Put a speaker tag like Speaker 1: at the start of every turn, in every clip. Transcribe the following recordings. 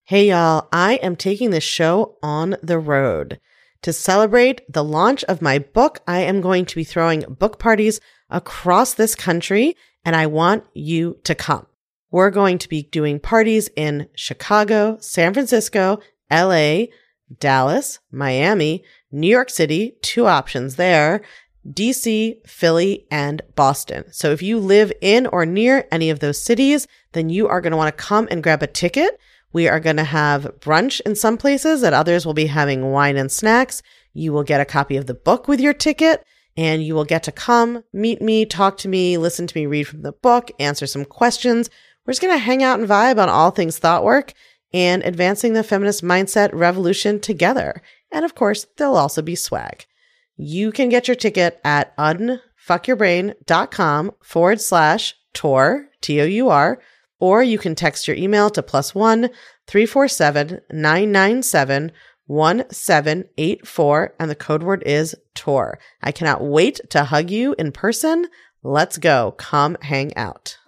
Speaker 1: Hey y'all, I am taking this show on the road. To celebrate the launch of my book, I am going to be throwing book parties across this country, and I want you to come. We're going to be doing parties in Chicago, San Francisco, LA, Dallas, Miami, New York City, 2 options there, DC, Philly, and Boston. So if you live in or near any of those cities, then you are going to want to come and grab a ticket. We are going to have brunch in some places, at others we'll be having wine and snacks. You will get a copy of the book with your ticket, and you will get to come, meet me, talk to me, listen to me read from the book, answer some questions. We're just going to hang out and vibe on all things thought work and advancing the feminist mindset revolution together. And of course, there'll also be swag. You can get your ticket at unfuckyourbrain.com/tour, T-O-U-R, or you can text your email to +1 347 997 1784, and the code word is TOUR. I cannot wait to hug you in person. Let's go. Come hang out.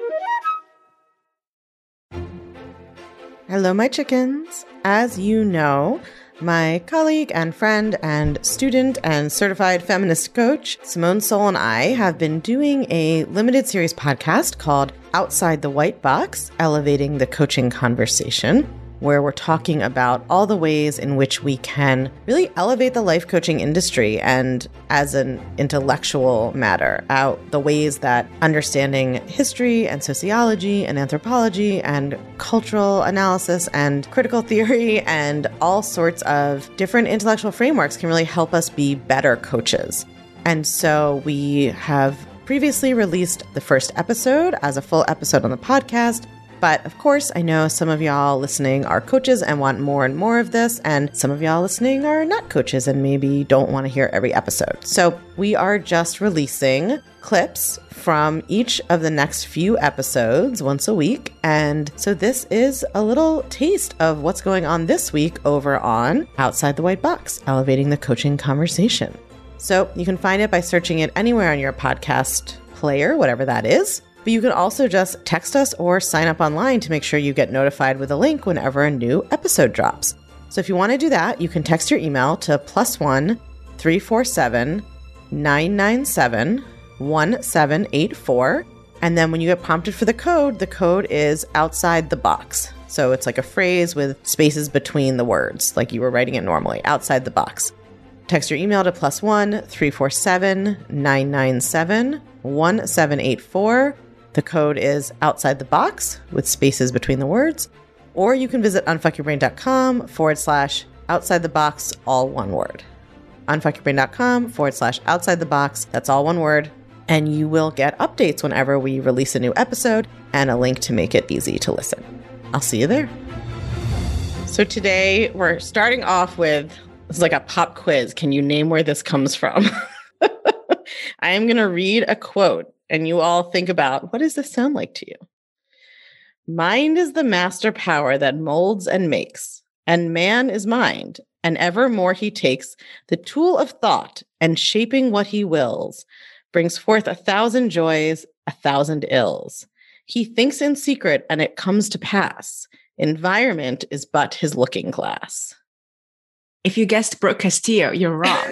Speaker 1: Hello, my chickens. As you know, my colleague and friend and student and certified feminist coach, Simone Seol, and I have been doing a limited series podcast called Outside the White Box, Elevating the Coaching Conversation, where we're talking about all the ways in which we can really elevate the life coaching industry and as an intellectual matter, out the ways that understanding history and sociology and anthropology and cultural analysis and critical theory and all sorts of different intellectual frameworks can really help us be better coaches. And so we have previously released the first episode as a full episode on the podcast. But of course, I know some of y'all listening are coaches and want more and more of this, and some of y'all listening are not coaches and maybe don't want to hear every episode. So we are just releasing clips from each of the next few episodes once a week. And so this is a little taste of what's going on this week over on Outside the White Box, Elevating the Coaching Conversation. So you can find it by searching it anywhere on your podcast player, whatever that is. But you can also just text us or sign up online to make sure you get notified with a link whenever a new episode drops. So if you want to do that, you can text your email to +1 347 997 1784. And then when you get prompted for the code is outside the box. So it's like a phrase with spaces between the words, like you were writing it normally, outside the box. Text your email to +1 347 997 1784. The code is outside the box with spaces between the words. Or you can visit unfuckyourbrain.com/outside the box, all one word. Unfuckyourbrain.com/outside the box, that's all one word. And you will get updates whenever we release a new episode and a link to make it easy to listen. I'll see you there. So today we're starting off with, it's like a pop quiz. Can you name where this comes from? I am going to read a quote. And you all think about, what does this sound like to you? Mind is the master power that molds and makes, and man is mind, and evermore he takes the tool of thought, and shaping what he wills, brings forth 1,000 joys, 1,000 ills. He thinks in secret, and it comes to pass. Environment is but his looking glass.
Speaker 2: If you guessed Brooke Castillo, you're wrong.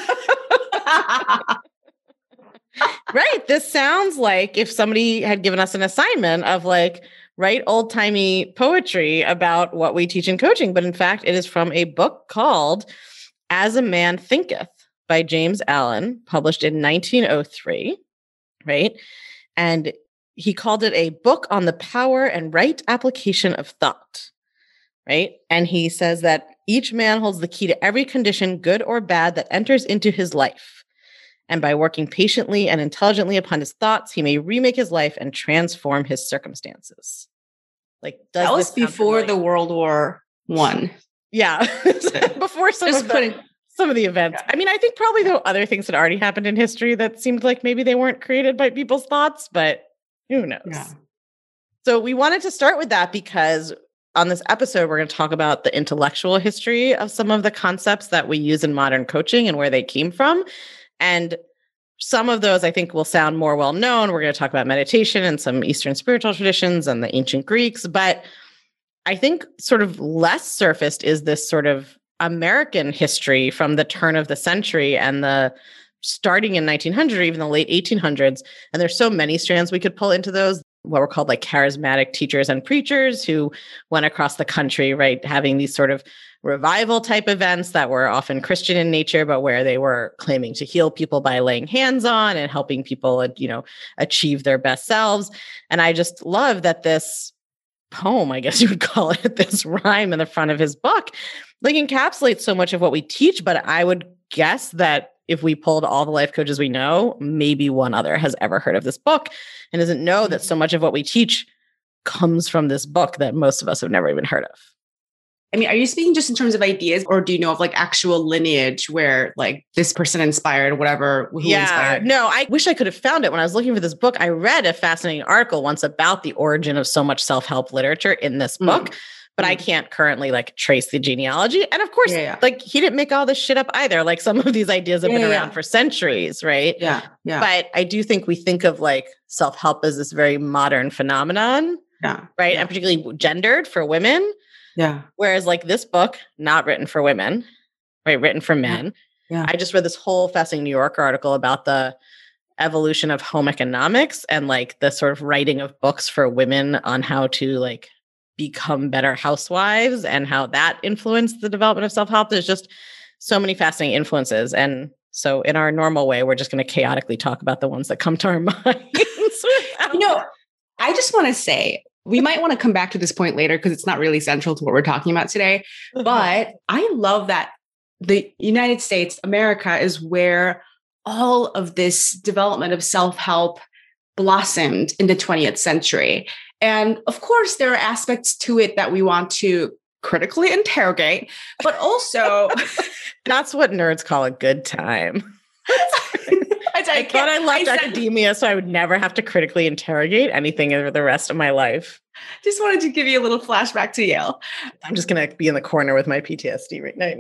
Speaker 1: Right. This sounds like if somebody had given us an assignment of like, write old-timey poetry about what we teach in coaching. But in fact, it is from a book called As a Man Thinketh by James Allen, published in 1903. Right. And he called it a book on the power and right application of thought. Right. And he says that each man holds the key to every condition, good or bad, that enters into his life. And by working patiently and intelligently upon his thoughts, he may remake his life and transform his circumstances. Like,
Speaker 2: that was before the World War I.
Speaker 1: Yeah, before some of the events. Yeah. I mean, I think probably there were other things that already happened in history that seemed like maybe they weren't created by people's thoughts, but who knows? Yeah. So we wanted to start with that because on this episode, we're going to talk about the intellectual history of some of the concepts that we use in modern coaching and where they came from. And some of those I think will sound more well known. We're going to talk about meditation and some Eastern spiritual traditions and the ancient Greeks. But I think sort of less surfaced is this sort of American history from the turn of the century and the starting in 1900, even the late 1800s. And there's so many strands we could pull into those, what were called like charismatic teachers and preachers who went across the country, right? Having these sort of revival type events that were often Christian in nature, but where they were claiming to heal people by laying hands on and helping people, achieve their best selves. And I just love that this poem, I guess you would call it, this rhyme in the front of his book, like encapsulates so much of what we teach. But I would guess that if we pulled all the life coaches we know, maybe one other has ever heard of this book and doesn't know that so much of what we teach comes from this book that most of us have never even heard of.
Speaker 2: I mean, are you speaking just in terms of ideas, or do you know of like actual lineage where like this person inspired whatever? Inspired?
Speaker 1: No, I wish I could have found it. When I was looking for this book, I read a fascinating article once about the origin of so much self-help literature in this book. But I can't currently like trace the genealogy. And of course, like he didn't make all this shit up either. Like some of these ideas have been around for centuries, right?
Speaker 2: Yeah.
Speaker 1: But I do think we think of like self-help as this very modern phenomenon, right?
Speaker 2: Yeah.
Speaker 1: And particularly gendered for women.
Speaker 2: Yeah.
Speaker 1: Whereas like this book, not written for women, right? Written for men.
Speaker 2: Yeah.
Speaker 1: I just read this whole fascinating New Yorker article about the evolution of home economics and like the sort of writing of books for women on how to like become better housewives and how that influenced the development of self-help. There's just so many fascinating influences. And so in our normal way, we're just going to chaotically talk about the ones that come to our minds.
Speaker 2: I just want to say, we might want to come back to this point later because it's not really central to what we're talking about today. But I love that the United States, America, is where all of this development of self-help blossomed in the 20th century. And of course, there are aspects to it that we want to critically interrogate, but also
Speaker 1: that's what nerds call a good time. I thought I left academia so I would never have to critically interrogate anything for the rest of my life.
Speaker 2: Just wanted to give you a little flashback to Yale.
Speaker 1: I'm just going to be in the corner with my PTSD right now.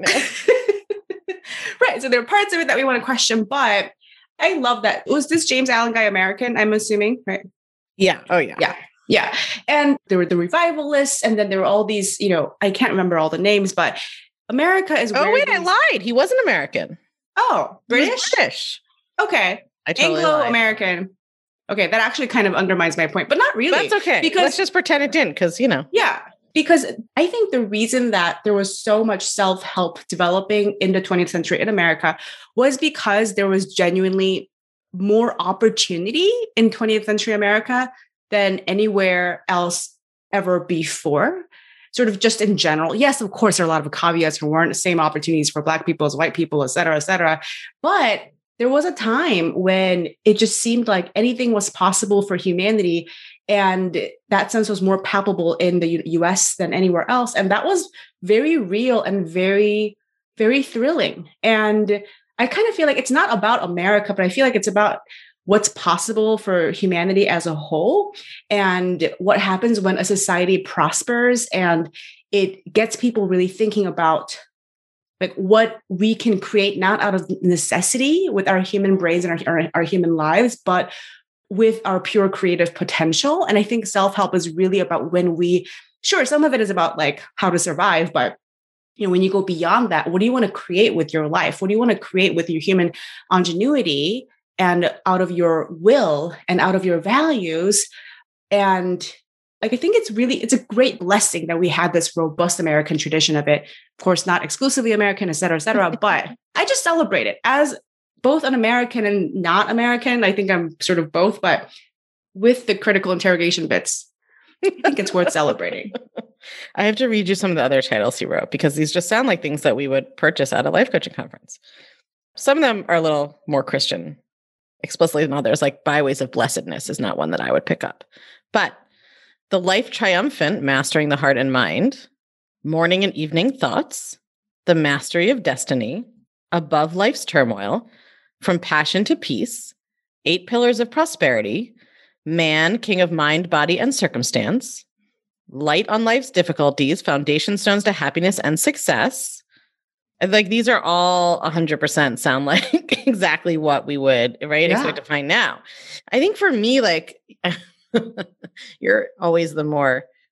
Speaker 2: Right. So there are parts of it that we want to question, but I love that. Was this James Allen guy American, I'm assuming, right?
Speaker 1: Yeah. Oh, yeah.
Speaker 2: Yeah. Yeah. And there were the revivalists, and then there were all these, I can't remember all the names, but America is where
Speaker 1: I lied. He wasn't American.
Speaker 2: Oh, British?
Speaker 1: British.
Speaker 2: Okay.
Speaker 1: I totally
Speaker 2: Anglo-American. Okay. That actually kind of undermines my point, but not really.
Speaker 1: That's okay. Because let's just pretend it didn't, because,
Speaker 2: Yeah. Because I think the reason that there was so much self-help developing in the 20th century in America was because there was genuinely more opportunity in 20th century America than anywhere else ever before, sort of just in general. Yes, of course, there are a lot of caveats. There weren't the same opportunities for Black people as white people, et cetera, et cetera. But there was a time when it just seemed like anything was possible for humanity. And that sense was more palpable in the US than anywhere else. And that was very real and very, very thrilling. And I kind of feel like it's not about America, but I feel like it's about what's possible for humanity as a whole and what happens when a society prospers and it gets people really thinking about like what we can create, not out of necessity with our human brains and our human lives, but with our pure creative potential. And I think self-help is really about when some of it is about like how to survive, but when you go beyond that, what do you want to create with your life? What do you want to create with your human ingenuity and out of your will and out of your values? And like, I think it's a great blessing that we had this robust American tradition of it. Of course, not exclusively American, et cetera, but I just celebrate it as both an American and not American. I think I'm sort of both, but with the critical interrogation bits, I think it's worth celebrating.
Speaker 1: I have to read you some of the other titles he wrote because these just sound like things that we would purchase at a life coaching conference. Some of them are a little more Christian explicitly than others, like Byways of Blessedness is not one that I would pick up. But The Life Triumphant, Mastering the Heart and Mind, Morning and Evening Thoughts, The Mastery of Destiny, Above Life's Turmoil, From Passion to Peace, 8 Pillars of Prosperity, Man, King of Mind, Body, and Circumstance, Light on Life's Difficulties, Foundation Stones to Happiness and Success. And like these are all 100% sound like exactly what we would, right, expect to find now. I think for me, like, you're always the more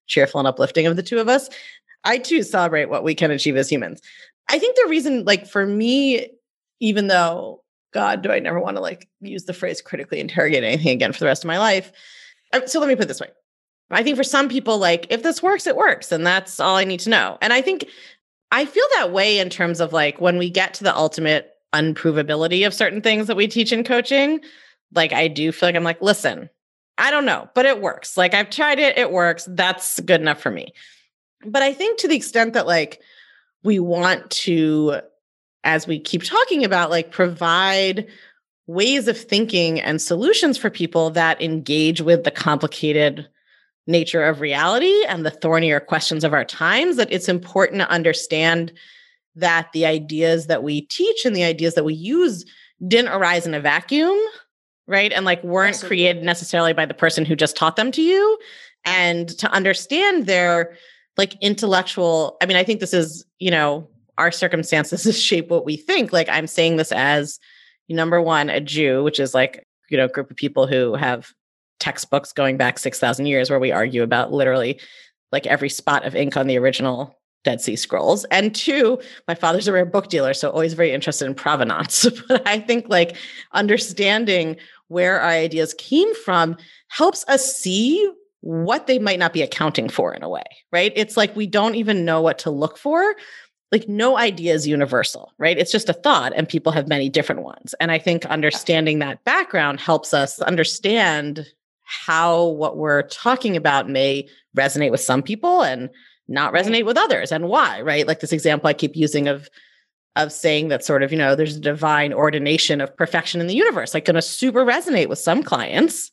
Speaker 1: cheerful and uplifting of the two of us. I too celebrate what we can achieve as humans. I think the reason, like for me, even though, God, do I never want to like use the phrase critically interrogate anything again for the rest of my life. So let me put it this way. I think for some people, like if this works, it works. And that's all I need to know. And I think I feel that way in terms of like when we get to the ultimate unprovability of certain things that we teach in coaching, like I do feel like I'm like, listen, I don't know, but it works. Like I've tried it, it works. That's good enough for me. But I think to the extent that like we want to, as we keep talking about, like provide ways of thinking and solutions for people that engage with the complicated nature of reality and the thornier questions of our times, that it's important to understand that the ideas that we teach and the ideas that we use didn't arise in a vacuum, right? And like weren't created necessarily by the person who just taught them to you. And to understand their like intellectual, I mean, I think this is, you know, our circumstances shape what we think. Like I'm saying this as number one, a Jew, which is like, you know, a group of people who have textbooks going back 6,000 years where we argue about literally like every spot of ink on the original Dead Sea Scrolls. And two, my father's a rare book dealer, so always very interested in provenance. But I think like understanding where our ideas came from helps us see what they might not be accounting for in a way, right? It's like we don't even know what to look for. Like no idea is universal, right? It's just a thought and people have many different ones. And I think understanding that background helps us understand how what we're talking about may resonate with some people and not resonate with others and why, right? Like this example I keep using of saying that sort of, you know, there's a divine ordination of perfection in the universe, like going to super resonate with some clients,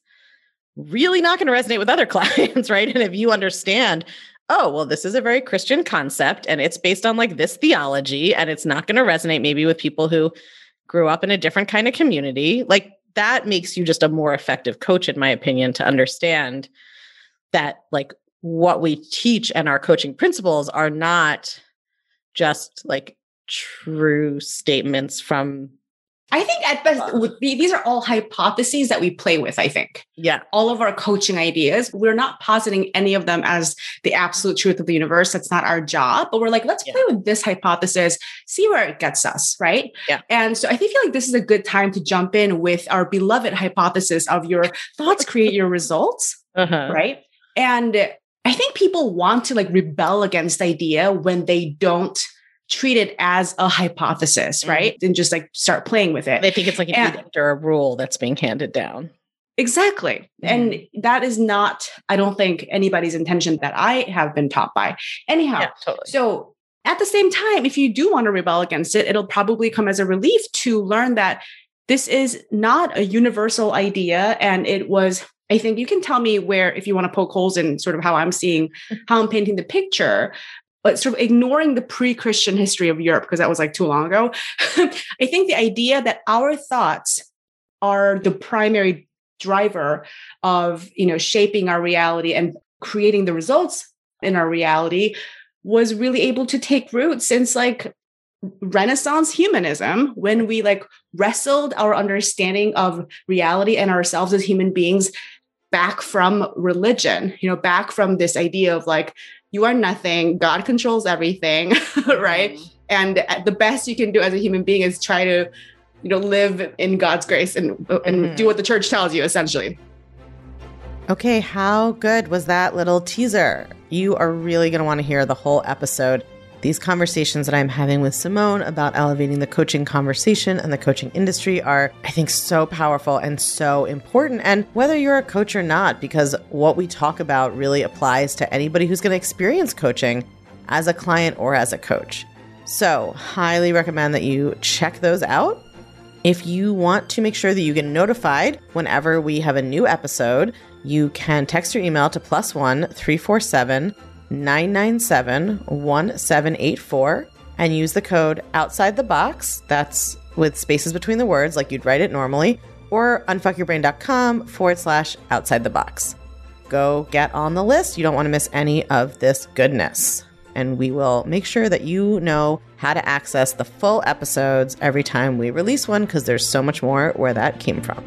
Speaker 1: really not going to resonate with other clients, right? And if you understand, oh, well, this is a very Christian concept and it's based on like this theology and it's not going to resonate maybe with people who grew up in a different kind of community, like that makes you just a more effective coach, in my opinion, to understand that like what we teach and our coaching principles are not just like true statements from.
Speaker 2: I think at best, these are all hypotheses that we play with, I think.
Speaker 1: Yeah.
Speaker 2: All of our coaching ideas, we're not positing any of them as the absolute truth of the universe. That's not our job. But we're like, let's play with this hypothesis, see where it gets us, right?
Speaker 1: Yeah.
Speaker 2: And so I feel like this is a good time to jump in with our beloved hypothesis of your thoughts create your results, right? And I think people want to like rebel against the idea when they don't treat it as a hypothesis, right? And just like start playing with it.
Speaker 1: They think it's like an edict or a rule that's being handed down.
Speaker 2: Exactly. And that is not, I don't think, anybody's intention that I have been taught by. Anyhow,
Speaker 1: totally.
Speaker 2: So at the same time, if you do want to rebel against it, it'll probably come as a relief to learn that this is not a universal idea. And it was, I think you can tell me where, if you want to poke holes in sort of how I'm seeing, how I'm painting the picture, but sort of ignoring the pre-Christian history of Europe, because that was like too long ago. I think the idea that our thoughts are the primary driver of, you know, shaping our reality and creating the results in our reality was really able to take root since like Renaissance humanism, when we like wrestled our understanding of reality and ourselves as human beings back from religion, you know, back from this idea of like, you are nothing, God controls everything, right? And the best you can do as a human being is try to, you know, live in God's grace and do what the church tells you, essentially.
Speaker 1: Okay, how good was that little teaser? You are really going to want to hear the whole episode. These conversations that I'm having with Simone about elevating the coaching conversation and the coaching industry are, I think, so powerful and so important. And whether you're a coach or not, because what we talk about really applies to anybody who's going to experience coaching as a client or as a coach. So, highly recommend that you check those out. If you want to make sure that you get notified whenever we have a new episode, you can text or email to +1 347 997 1784 and use the code outside the box. That's with spaces between the words like you'd write it normally, or unfuckyourbrain.com/outside the box. Go get on the list. You don't want to miss any of this goodness. And we will make sure that you know how to access the full episodes every time we release one, because there's so much more where that came from.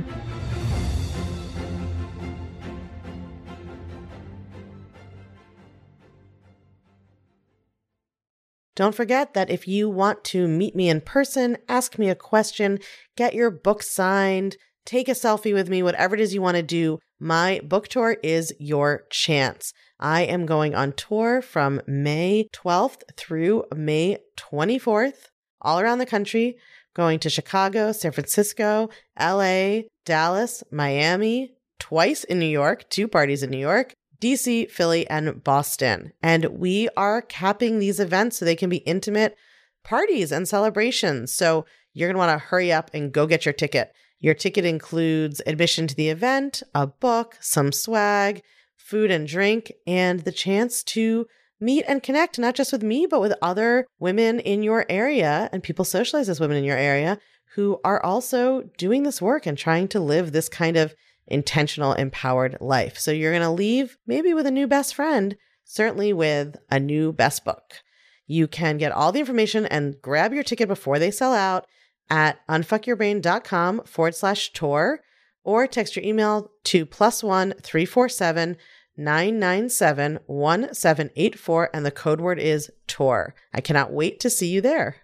Speaker 1: Don't forget that if you want to meet me in person, ask me a question, get your book signed, take a selfie with me, whatever it is you want to do, my book tour is your chance. I am going on tour from May 12th through May 24th, all around the country, going to Chicago, San Francisco, LA, Dallas, Miami, twice in New York, 2 parties in New York, DC, Philly, and Boston. And we are capping these events so they can be intimate parties and celebrations. So you're going to want to hurry up and go get your ticket. Your ticket includes admission to the event, a book, some swag, food and drink, and the chance to meet and connect, not just with me, but with other women in your area and people socialized as women in your area who are also doing this work and trying to live this kind of intentional, empowered life. So you're going to leave maybe with a new best friend, certainly with a new best book. You can get all the information and grab your ticket before they sell out at unfuckyourbrain.com/tour or text your email to +1 347 997 1784 and the code word is tour. I cannot wait to see you there.